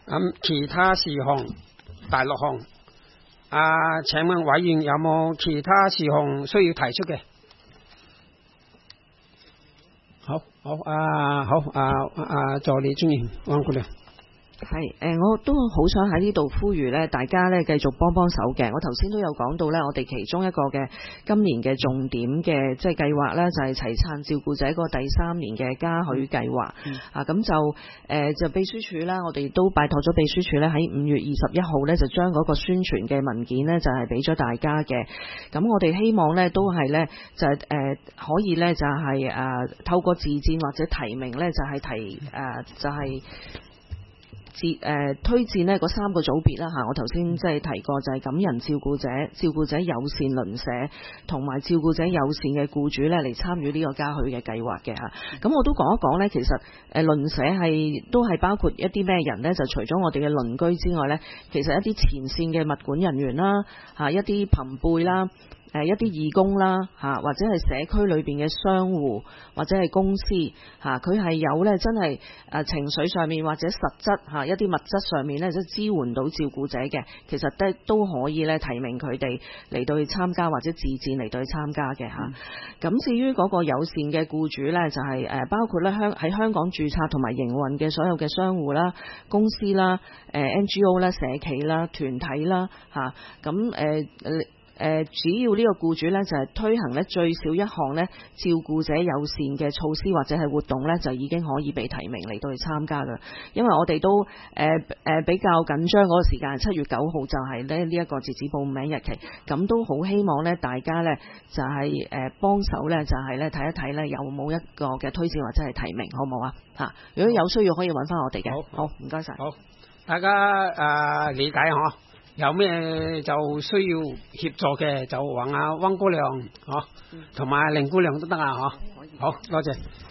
咁其他事項第6項，請問委員有冇其他事項需要提出嘅？好，助理專員汪姑娘。 係我都好想喺呢度呼籲咧，大家咧繼續幫幫手嘅。我頭先都有講到咧，我哋其中一個嘅今年嘅重點嘅即係計劃咧，就係齊撐照顧者嗰個第3年嘅嘉許計劃。咁就秘書處啦，我哋都拜託咗秘書處咧，喺5月21號咧就將嗰個宣傳嘅文件咧就係俾咗大家嘅。咁我哋希望咧都係咧就係可以咧就係透過自薦或者提名咧就係推薦呢嗰3個組別啦嚇，我頭先即係提過就係感人照顧者、照顧者友善鄰舍同埋照顧者友善嘅僱主咧嚟參與呢個嘉許嘅計劃嘅嚇。咁我都講一講咧，其實鄰舍都係包括一啲咩人咧？就除咗我哋嘅鄰居之外咧，其實一啲前線嘅物管人員啦嚇，一啲朋輩啦。一啲義工啦或者係社區裏邊嘅商戶或者係公司佢係有咧真係情緒上面或者實質一啲物質上面咧即係支援到照顧者嘅，其實都可以咧提名佢哋嚟到去參加或者自薦嚟到去參加嘅咁至於嗰個友善嘅僱主咧，就係包括咧喺香港註冊同埋營運嘅所有嘅商戶啦、公司啦、NGO 啦、社企啦、團體啦只要呢個僱主呢，就係推行呢最少一項呢照顧者友善嘅措施或者係活動呢，就已經可以被提名嚟到去參加㗎。因為我哋都比較緊張嗰個時間係7月9號就係呢一個截止報名日期，咁都好希望呢大家呢，就係幫手呢，就係呢睇一睇呢有冇一個嘅推薦或者係提名，好唔好啊？如果有需要可以揾翻我哋嘅。好，唔該晒。 好，大家理解嗬。有咩就需要協助嘅就揾汪姑娘同埋凌姑娘都得好，多謝。